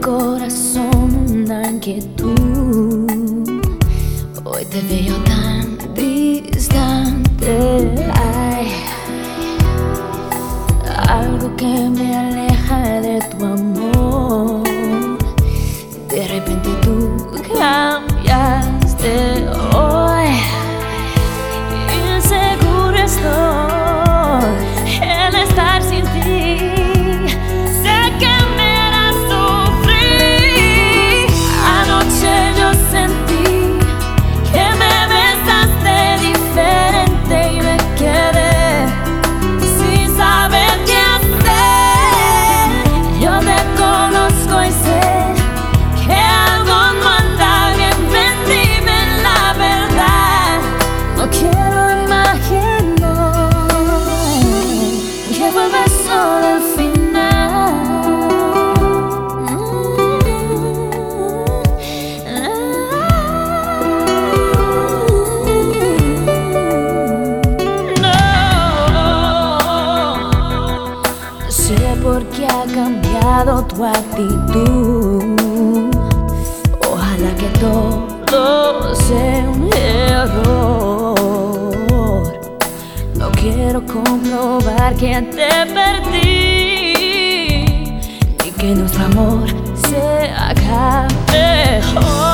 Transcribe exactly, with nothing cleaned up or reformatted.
corazón una inquietud. Hoy te veo tan distante. Hay algo que me aleja de tu amor. De repente tú cambiaste hoy. Inseguro estoy en estar sin ti. Sé que me harás sufrir. Anoche yo sentí que me besaste diferente y me quedé sin saber qué hacer. Yo te conozco y sé que algo no anda bien. Ven, dime la verdad. No quiero imaginar que vuelve solo al final. No sé por qué ha cambiado tu actitud. Ojalá que todo sea un error. No quiero comprobar que te perdí, ni que nuestro amor se acabe hoy.